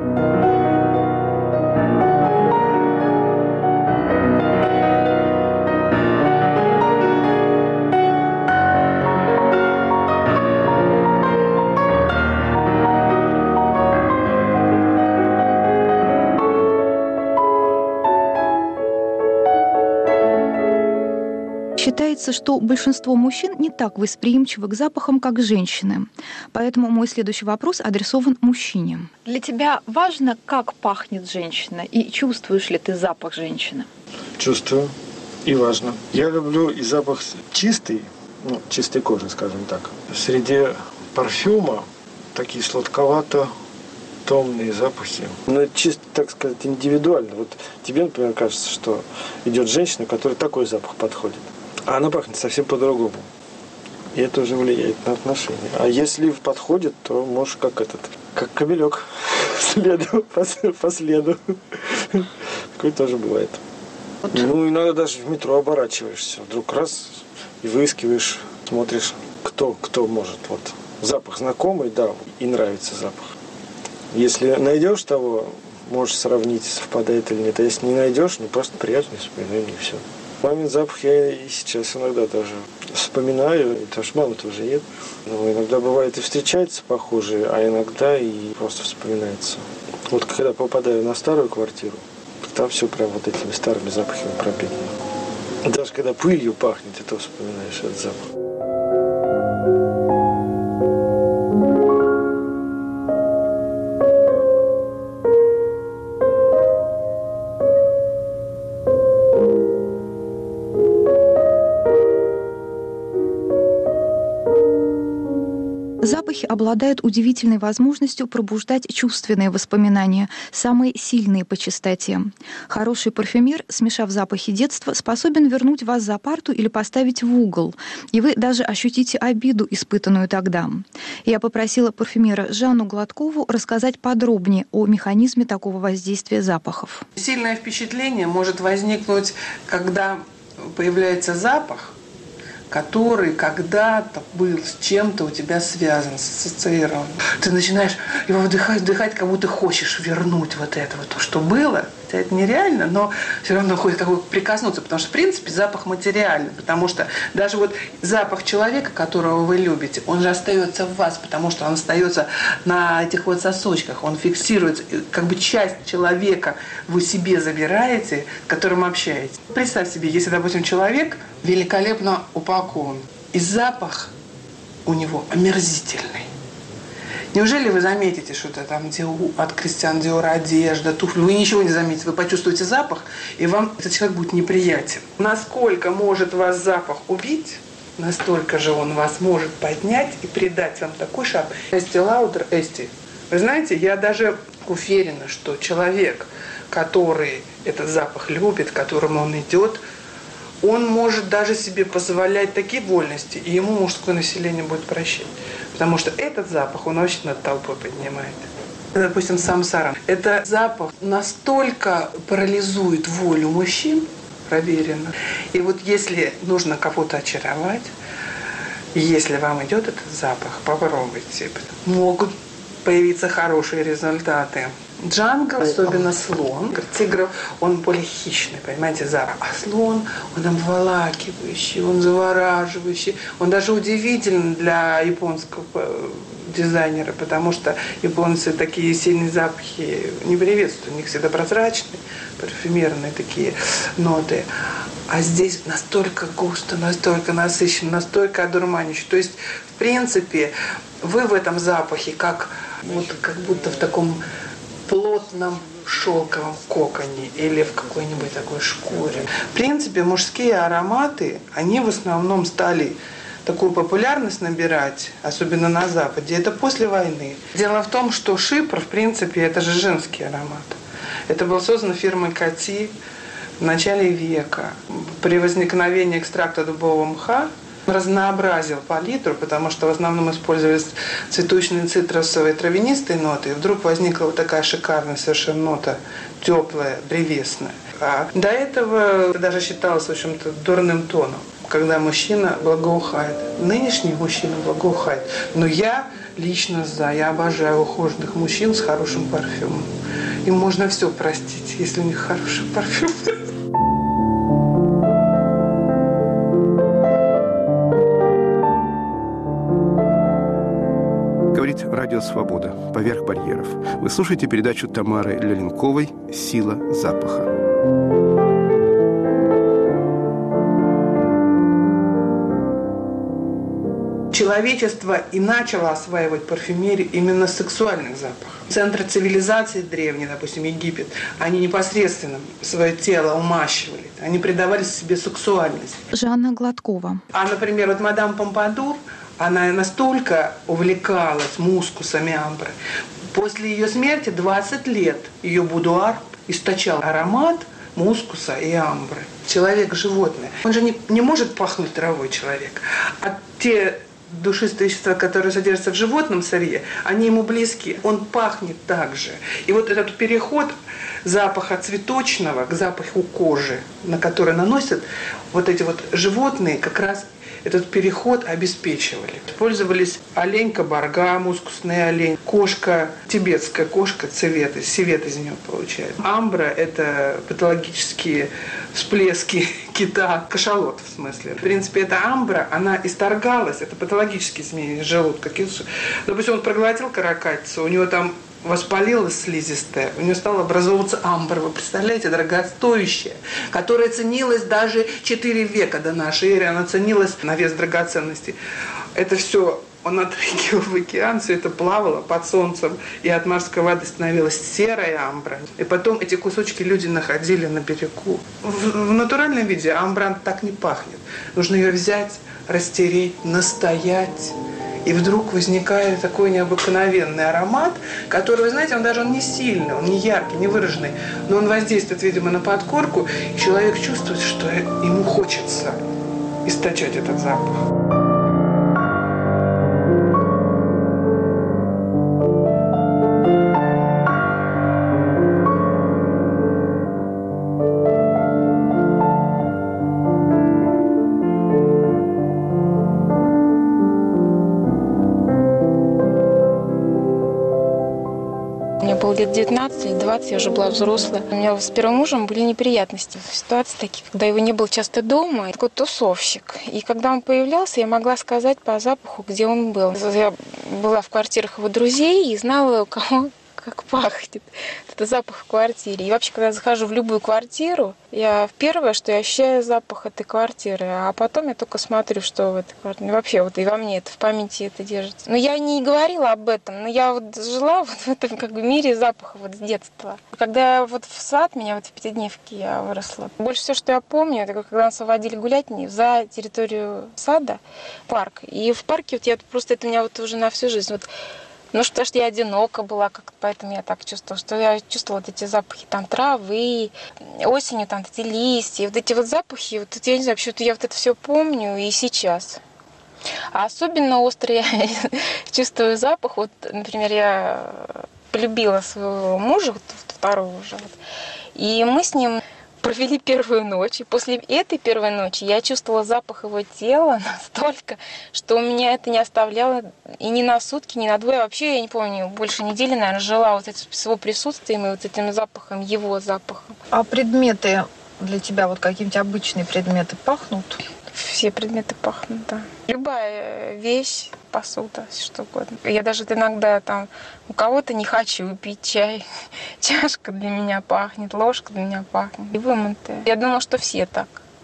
Считается, что большинство мужчин не так восприимчивы к запахам, как женщины. Поэтому мой следующий вопрос адресован мужчине. Для тебя важно, как пахнет женщина, и чувствуешь ли ты запах женщины? Чувствую и важно. Я люблю и запах чистый, чистой кожи, скажем так. Среди парфюма такие сладковато-томные запахи. Но это чисто, так сказать, индивидуально. Вот тебе, например, кажется, что идет женщина, которой такой запах подходит. А она пахнет совсем по-другому. И это уже влияет на отношения. А если подходит, то можешь как кобелек по следу. Такое тоже бывает. Иногда даже в метро оборачиваешься. Вдруг раз и выискиваешь, смотришь, кто может. Вот запах знакомый, да, и нравится запах. Если найдешь того, можешь сравнить, совпадает или нет. А если не найдешь, просто приятные воспоминания, и все. Мамин запах я и сейчас иногда даже вспоминаю, потому что мама тоже ест. Но иногда бывает и встречается похожие, а иногда и просто вспоминается. Вот когда попадаю на старую квартиру, там все прям вот этими старыми запахами пропитано. Даже когда пылью пахнет, и то вспоминаешь этот запах. запахи обладают удивительной возможностью пробуждать чувственные воспоминания, самые сильные по частоте. Хороший парфюмер, смешав запахи детства, способен вернуть вас за парту или поставить в угол, и вы даже ощутите обиду, испытанную тогда. Я попросила парфюмера Жанну Гладкову рассказать подробнее о механизме такого воздействия запахов. Сильное впечатление может возникнуть, когда появляется запах, который когда-то был с чем-то у тебя связан, ассоциирован. Ты начинаешь его вдыхать, как будто хочешь вернуть вот это вот, то, что было. Хотя это нереально, но все равно хочется прикоснуться, потому что, в принципе, запах материальный, потому что даже вот запах человека, которого вы любите, он же остается в вас, потому что он остается на этих вот сосочках, он фиксируется, как бы часть человека вы себе забираете, с которым общаетесь. Представь себе, если, допустим, человек великолепно упакован, и запах у него омерзительный. Неужели вы заметите, что это там от Кристиан Диора одежда, туфли? Вы ничего не заметите, вы почувствуете запах, и вам этот человек будет неприятен. Насколько может вас запах убить, настолько же он вас может поднять и придать вам такой шаг. Эсти Лаудер, Эсти. Вы знаете, я даже уверена, что человек, который этот запах любит, к которому он идет, он может даже себе позволять такие вольности, и ему мужское население будет прощать. Потому что этот запах, он очень над толпой поднимает. Допустим, самсара. Это запах настолько парализует волю мужчин, проверено. И вот если нужно кого-то очаровать, если вам идет этот запах, попробуйте. Могут появиться хорошие результаты. Джангл, особенно слон, тигр, он более хищный, понимаете, запах. А слон, он обволакивающий, он завораживающий, он даже удивительный для японского дизайнера, потому что японцы такие сильные запахи не приветствуют, у них всегда прозрачные, парфюмерные такие ноты. А здесь настолько густо, настолько насыщенно, настолько одурманивающе. То есть, в принципе, вы в этом запахе как будто в таком плотном шелковом коконе или в какой-нибудь такой шкуре. В принципе, мужские ароматы, они в основном стали такую популярность набирать, особенно на Западе, это после войны. Дело в том, что шипр, в принципе, это же женский аромат. Это был создан фирмой Кати в начале века. При возникновении экстракта дубового мха разнообразил палитру, потому что в основном использовались цветочные, цитрусовые, травянистые ноты, и вдруг возникла вот такая шикарная совершенно нота, теплая, древесная. А до этого даже считалось, в общем-то, дурным тоном, когда мужчина благоухает. Нынешний мужчина благоухает. Но я лично я обожаю ухоженных мужчин с хорошим парфюмом. Им можно все простить, если у них хороший парфюм. Говорит Радио Свобода. Поверх барьеров. Вы слушаете передачу Тамары Леленковой «Сила запаха». Человечество и начало осваивать парфюмерию именно сексуальных запахов. Центры цивилизации древние, допустим, Египет, они непосредственно свое тело умащивали, они придавали себе сексуальность. Жанна Гладкова. А, например, вот мадам Помпадур, она настолько увлекалась мускусами амбры. После ее смерти 20 лет ее будуар источал аромат мускуса и амбры. Человек-животное. Он же не может пахнуть травой, человек. А те душистые вещества, которые содержатся в животном сырье, они ему близки. Он пахнет так же. И вот этот переход запаха цветочного к запаху кожи, на который наносят вот эти вот животные, как раз этот переход обеспечивали. Использовались олень кабарга, мускусный олень, кошка, тибетская кошка, цвет из нее получают. Амбра – это патологические всплески кита, кашалот в смысле. В принципе, эта амбра, она исторгалась, это патологические изменения желудка. Допустим, он проглотил каракатицу, у него там воспалилась слизистая, у нее стала образовываться амбра, вы представляете, дорогостоящая, которая ценилась даже 4 века до нашей эры, она ценилась на вес драгоценностей. Это все он отрыгивал в океан, все это плавало под солнцем, и от морской воды становилась серая амбра. И потом эти кусочки люди находили на берегу. В натуральном виде амбра так не пахнет. Нужно ее взять, растереть, настоять. И вдруг возникает такой необыкновенный аромат, который, вы знаете, он не сильный, он не яркий, не выраженный, но он воздействует, видимо, на подкорку, и человек чувствует, что ему хочется источать этот запах. Лет 19 или 20 я уже была взрослая. У меня с первым мужем были неприятности. Ситуации такие, когда его не было часто дома. Такой тусовщик. И когда он появлялся, я могла сказать по запаху, где он был. Я была в квартирах его друзей и знала, у кого как пахнет. Это запах в квартире. И вообще, когда я захожу в любую квартиру, первое, что я ощущаю, запах этой квартиры. А потом я только смотрю, что в этой квартире. Вообще, и во мне это, в памяти это держится. Но я не говорила об этом, но я жила в этом мире запаха с детства. Когда в сад меня в пятидневке я выросла. Больше всего, что я помню, это когда нас выводили гулять за территорию сада, парк. И в парке это у меня уже на всю жизнь. Потому что я одинока была, поэтому я так чувствовала, что я чувствовала эти запахи травы, осенью эти листья, эти запахи, я не знаю, почему-то я это все помню и сейчас. А особенно остро я чувствую запах. Например, я полюбила своего мужа, второго уже, и мы с ним провели первую ночь, и после этой первой ночи я чувствовала запах его тела настолько, что у меня это не оставляло и ни на сутки, ни на двое. Вообще, я не помню, больше недели, наверное, жила с его присутствием и этим запахом, его запахом. А предметы для тебя, какие-нибудь обычные предметы пахнут? Все предметы пахнут, да. Любая вещь, посуда, что угодно. Я даже иногда у кого-то не хочу пить чай. Чашка для меня пахнет, ложка для меня пахнет. И вымытая. Я думала, что все так.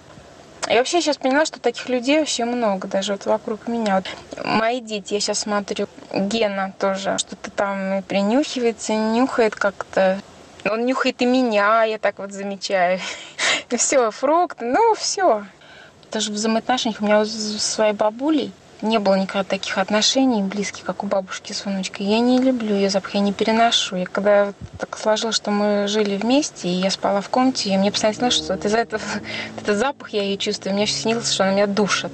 И вообще сейчас поняла, что таких людей вообще много, даже вокруг меня. Мои дети, я сейчас смотрю, Гена тоже что-то там и принюхивается, и нюхает как-то. Он нюхает и меня, я так замечаю. И все, фрукты, все. Даже в взаимоотношениях у меня со своей бабулей не было никогда таких отношений близких, как у бабушки с внучкой. Я не люблю ее запах, я не переношу. Когда так сложилось, что мы жили вместе, и я спала в комнате, и мне постоянно снилось, что из-за этого этот запах я ее чувствую. Мне снилось, что она меня душит.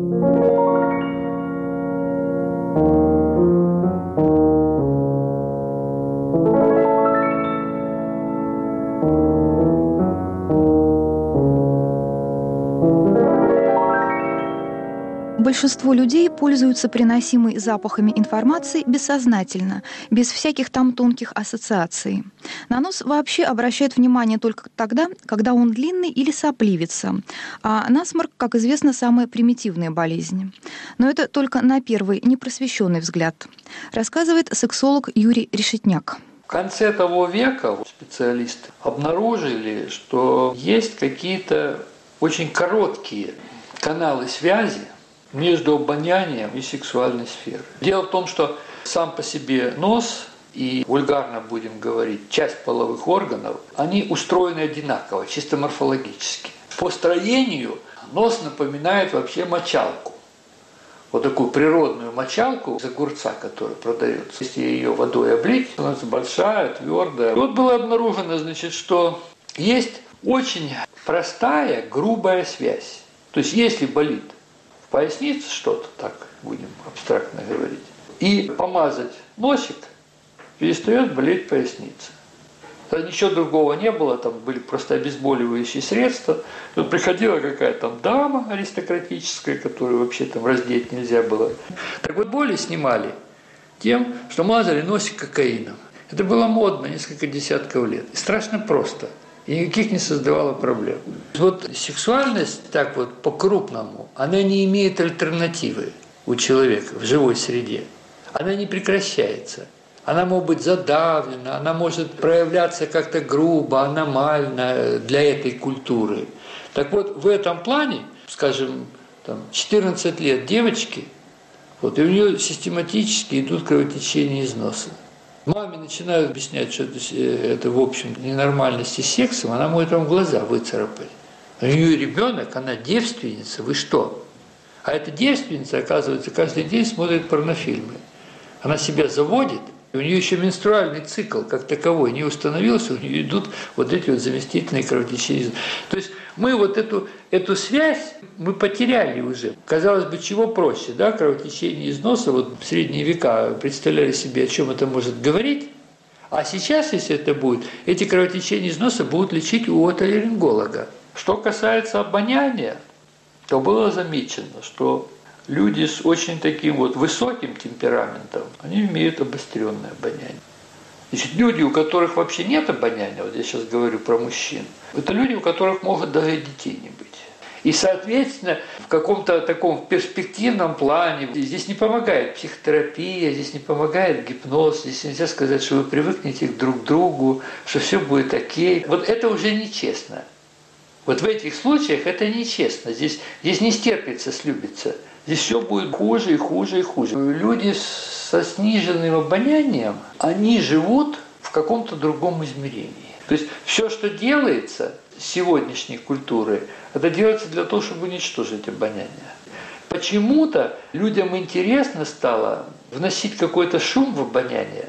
Большинство людей пользуются приносимой запахами информацией бессознательно, без всяких тонких ассоциаций. На нос вообще обращают внимание только тогда, когда он длинный или сопливится. А насморк, как известно, самая примитивная болезнь. Но это только на первый, непросвещенный взгляд, рассказывает сексолог Юрий Решетняк. В конце того века специалисты обнаружили, что есть какие-то очень короткие каналы связи между обонянием и сексуальной сферой. Дело в том, что сам по себе нос и, вульгарно будем говорить, часть половых органов, они устроены одинаково, чисто морфологически. По строению нос напоминает вообще мочалку. Такую природную мочалку из огурца, которая продается. Если ее водой облить, она большая, твердая. Было обнаружено, что есть очень простая, грубая связь. То есть, если болит пояснице что-то, так будем абстрактно говорить, и помазать носик, перестает болеть поясница. Ничего другого не было, там были просто обезболивающие средства. Тут приходила какая-то дама аристократическая, которую вообще раздеть нельзя было. Так боли снимали тем, что мазали носик кокаином. Это было модно несколько десятков лет. И страшно просто. И никаких не создавало проблем. Сексуальность по-крупному, она не имеет альтернативы у человека в живой среде. Она не прекращается. Она может быть задавлена, она может проявляться как-то грубо, аномально для этой культуры. Так в этом плане, скажем, 14 лет девочки, и у нее систематически идут кровотечения из носа. Маме начинают объяснять, что это в общем, ненормальности с сексом, она может вам глаза выцарапать. У нее ребенок, она девственница, вы что? А эта девственница, оказывается, каждый день смотрит порнофильмы. Она себя заводит, и у нее еще менструальный цикл как таковой не установился, у нее идут вот эти вот заместительные кровотечения. То есть мы вот эту связь мы потеряли уже. Казалось бы, чего проще, да, кровотечение из носа, вот в средние века представляли себе, о чем это может говорить. А сейчас, если это будет, эти кровотечения из носа будут лечить у отоларинголога. Что касается обоняния, то было замечено, что люди с очень таким вот высоким темпераментом, они имеют обостренное обоняние. Значит, люди, у которых вообще нет обоняния, вот я сейчас говорю про мужчин, это люди, у которых могут даже детей не быть. И, соответственно, в каком-то таком перспективном плане здесь не помогает психотерапия, здесь не помогает гипноз, здесь нельзя сказать, что вы привыкнете друг к другу, что все будет окей. Вот это уже нечестно. Вот в этих случаях это нечестно. Здесь не стерпится, слюбится. Здесь все будет хуже и хуже и хуже. Люди со сниженным обонянием, они живут в каком-то другом измерении. То есть все, что делается сегодняшней культуры, это делается для того, чтобы уничтожить обоняние. Почему-то людям интересно стало вносить какой-то шум в обоняние.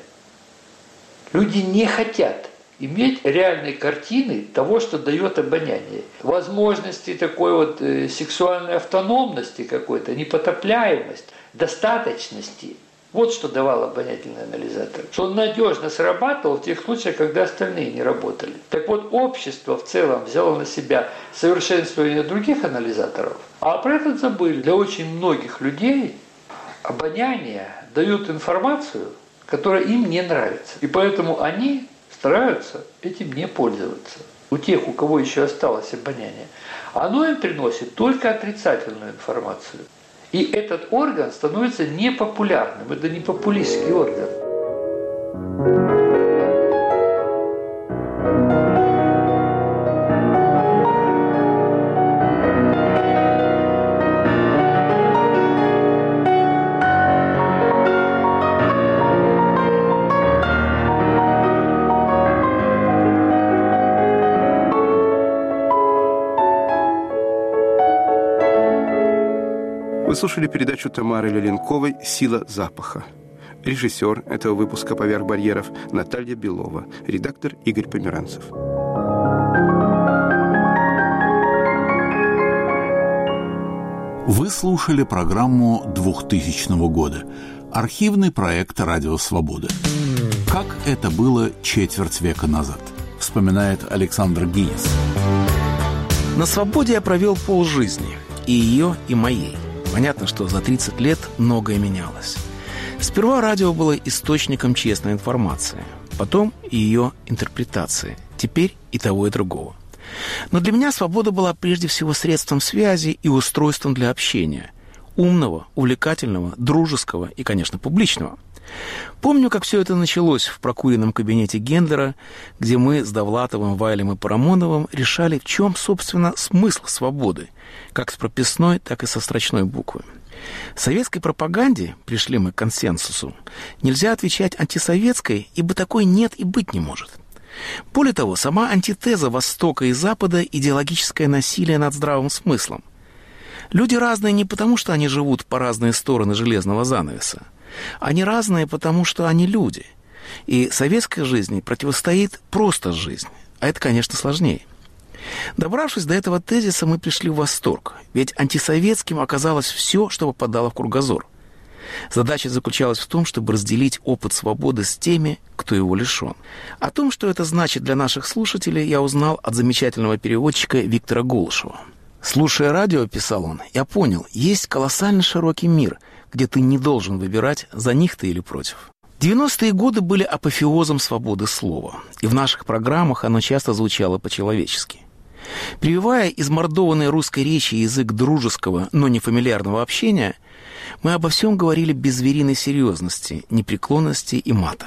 Люди не хотят иметь реальной картины того, что дает обоняние. Возможности такой вот сексуальной автономности какой-то, непотопляемость, достаточности. Вот что давал обонятельный анализатор. Что он надежно срабатывал в тех случаях, когда остальные не работали. Так вот, общество в целом взяло на себя совершенствование других анализаторов, а про это забыли. Для очень многих людей обоняние дает информацию, которая им не нравится. И поэтому они стараются этим не пользоваться. У тех, у кого еще осталось обоняние, оно им приносит только отрицательную информацию. И этот орган становится непопулярным. Это не популистский орган. Вы слушали передачу Тамары Леленковой «Сила запаха». Режиссер этого выпуска «Поверх барьеров» Наталья Белова. Редактор Игорь Померанцев. Вы слушали программу 2000 года. Архивный проект «Радио Свобода». Как это было четверть века назад, вспоминает Александр Гинис. На свободе я провел полжизни. И ее, и моей. Понятно, что за 30 лет многое менялось. Сперва радио было источником честной информации, потом ее интерпретации, теперь и того, и другого. Но для меня свобода была прежде всего средством связи и устройством для общения. Умного, увлекательного, дружеского и, конечно, публичного. Помню, как все это началось в прокуренном кабинете Гендера, где мы с Довлатовым, Вайлем и Парамоновым решали, в чем, собственно, смысл свободы, как с прописной, так и со строчной буквы. В советской пропаганде, пришли мы к консенсусу, нельзя отвечать антисоветской, ибо такой нет и быть не может. Более того, сама антитеза Востока и Запада – идеологическое насилие над здравым смыслом. Люди разные не потому, что они живут по разные стороны железного занавеса. Они разные, потому что они люди. И советской жизни противостоит просто жизнь. А это, конечно, сложнее. Добравшись до этого тезиса, мы пришли в восторг. Ведь антисоветским оказалось все, что попадало в кругозор. Задача заключалась в том, чтобы разделить опыт свободы с теми, кто его лишен. О том, что это значит для наших слушателей, я узнал от замечательного переводчика Виктора Голышева. «Слушая радио, — писал он, — я понял, есть колоссально широкий мир, где ты не должен выбирать, за них ты или против». 90-е годы были апофеозом свободы слова, и в наших программах оно часто звучало по-человечески. Прививая измордованной русской речи язык дружеского, но не фамильярного общения, мы обо всем говорили без звериной серьезности, непреклонности и мата.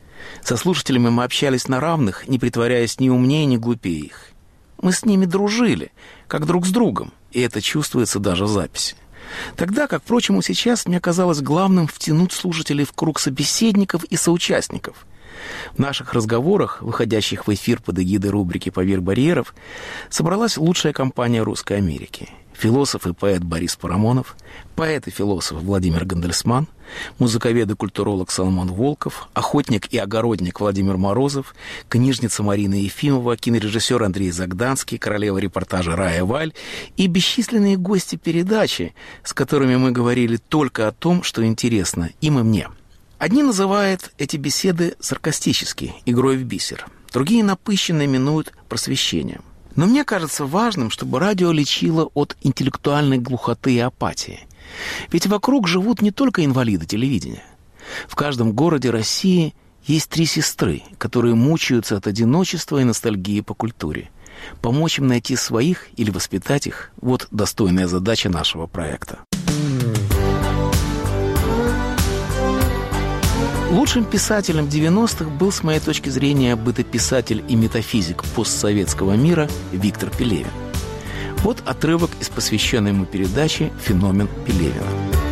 Со слушателями мы общались на равных, не притворяясь ни умнее, ни глупее их. Мы с ними дружили, как друг с другом, и это чувствуется даже в записи. Тогда, как, впрочем, и сейчас, мне казалось главным втянуть слушателей в круг собеседников и соучастников. В наших разговорах, выходящих в эфир под эгидой рубрики «Поверх барьеров», собралась лучшая компания Русской Америки. философ и поэт Борис Парамонов, поэт и философ Владимир Гандельсман, музыковед и культуролог Соломон Волков, охотник и огородник Владимир Морозов, книжница Марина Ефимова, кинорежиссер Андрей Загданский, королева репортажа Рая Валь и бесчисленные гости передачи, с которыми мы говорили только о том, что интересно им и мне. Одни называют эти беседы саркастически, игрой в бисер, другие напыщенно именуют просвещением. Но мне кажется важным, чтобы радио лечило от интеллектуальной глухоты и апатии. Ведь вокруг живут не только инвалиды телевидения. В каждом городе России есть 3 сестры, которые мучаются от одиночества и ностальгии по культуре. Помочь им найти своих или воспитать их – вот достойная задача нашего проекта. Лучшим писателем 90-х был, с моей точки зрения, бытописатель и метафизик постсоветского мира Виктор Пелевин. Вот отрывок из посвященной ему передачи «Феномен Пелевина».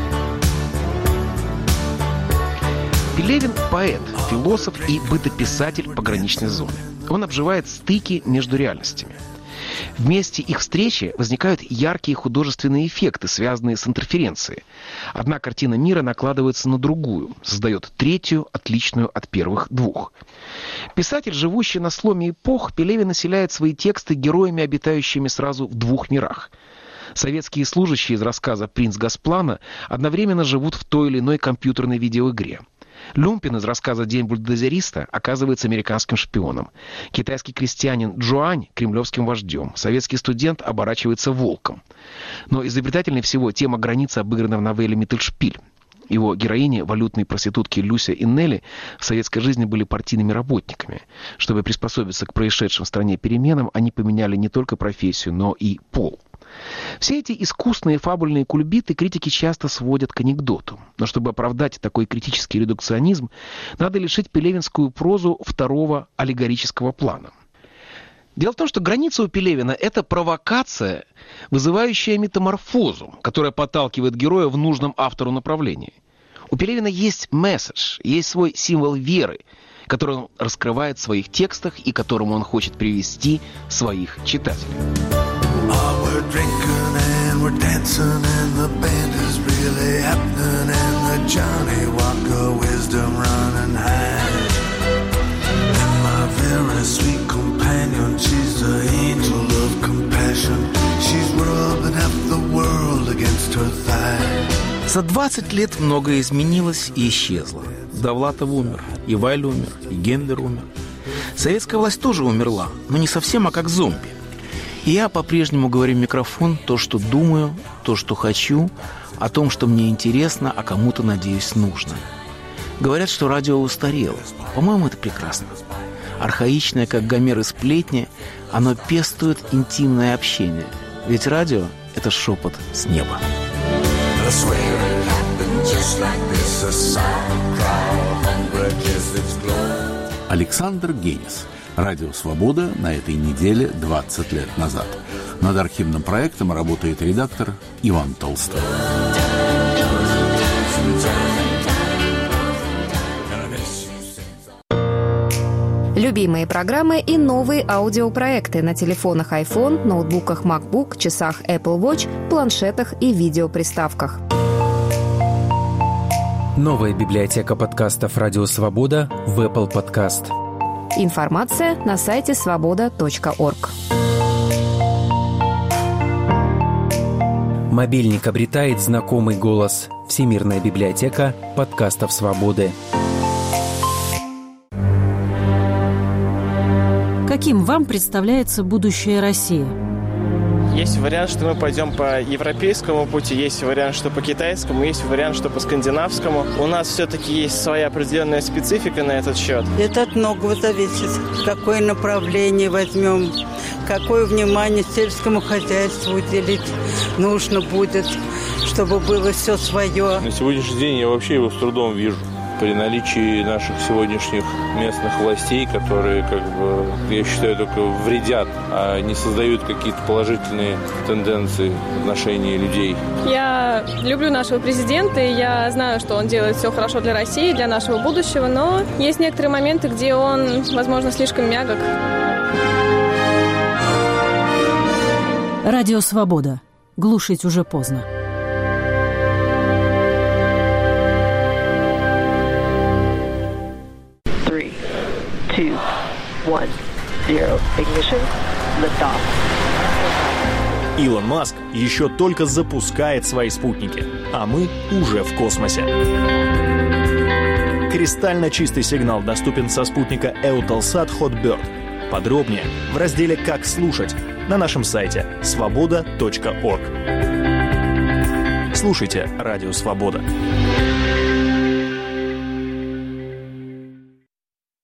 Пелевин – поэт, философ и бытописатель пограничной зоны. Он обживает стыки между реальностями. В месте их встречи возникают яркие художественные эффекты, связанные с интерференцией. Одна картина мира накладывается на другую, создает третью, отличную от первых 2. Писатель, живущий на сломе эпох, Пелевин населяет свои тексты героями, обитающими сразу в 2 мирах. Советские служащие из рассказа «Принц Госплана» одновременно живут в той или иной компьютерной видеоигре. Люмпин из рассказа «День бульдозериста» оказывается американским шпионом. Китайский крестьянин Джуань – кремлевским вождем. Советский студент оборачивается волком. Но изобретательнее всего тема границы обыграна в новелле «Миттельшпиль». Его героини, валютные проститутки Люся и Нелли, в советской жизни были партийными работниками. Чтобы приспособиться к происшедшим в стране переменам, они поменяли не только профессию, но и пол. Все эти искусные фабульные кульбиты критики часто сводят к анекдоту. Но чтобы оправдать такой критический редукционизм, надо лишить пелевинскую прозу 2-го аллегорического плана. Дело в том, что граница у Пелевина – это провокация, вызывающая метаморфозу, которая подталкивает героя в нужном автору направлении. У Пелевина есть месседж, есть свой символ веры, который он раскрывает в своих текстах и которому он хочет привести своих читателей. We're drinking and we're dancing and the band is really happening and the Johnny Walker wisdom running high. And my very sweet companion, she's the angel of compassion. She's rubbing half the world against her thigh. За 20 лет многое изменилось и исчезло. Довлатов умер, и Вайль умер, и Гендлер умер. Советская власть тоже умерла, но не совсем, а как зомби. И я по-прежнему говорю в микрофон то, что думаю, то, что хочу, о том, что мне интересно, а кому-то, надеюсь, нужно. Говорят, что радио устарело. По-моему, это прекрасно. Архаичное, как Гомер и сплетни, оно пестует интимное общение. Ведь радио – это шепот с неба. Александр Генис. Радио «Свобода» на этой неделе 20 лет назад. Над архивным проектом работает редактор Иван Толстой. Любимые программы и новые аудиопроекты на телефонах iPhone, ноутбуках MacBook, часах Apple Watch, планшетах и видеоприставках. Новая библиотека подкастов «Радио Свобода» в Apple Podcast. Информация на сайте svoboda.org. Мобильник обретает знакомый голос. Всемирная библиотека подкастов «Свободы». Каким вам представляется будущее России? Есть вариант, что мы пойдем по европейскому пути, есть вариант, что по китайскому, есть вариант, что по скандинавскому. У нас все-таки есть своя определенная специфика на этот счет. Это от многого зависит. Какое направление возьмем, какое внимание сельскому хозяйству уделить нужно будет, чтобы было все свое. На сегодняшний день я вообще его с трудом вижу. При наличии наших сегодняшних местных властей, которые, я считаю, только вредят, а не создают какие-то положительные тенденции в отношении людей. Я люблю нашего президента, и я знаю, что он делает все хорошо для России, для нашего будущего, но есть некоторые моменты, где он, возможно, слишком мягок. Радио «Свобода». глушить уже поздно. Илон Маск еще только запускает свои спутники, а мы уже в космосе. Кристально чистый сигнал доступен со спутника Eutelsat Hotbird. Подробнее в разделе «Как слушать» на нашем сайте svoboda.org. Слушайте «Радио Свобода».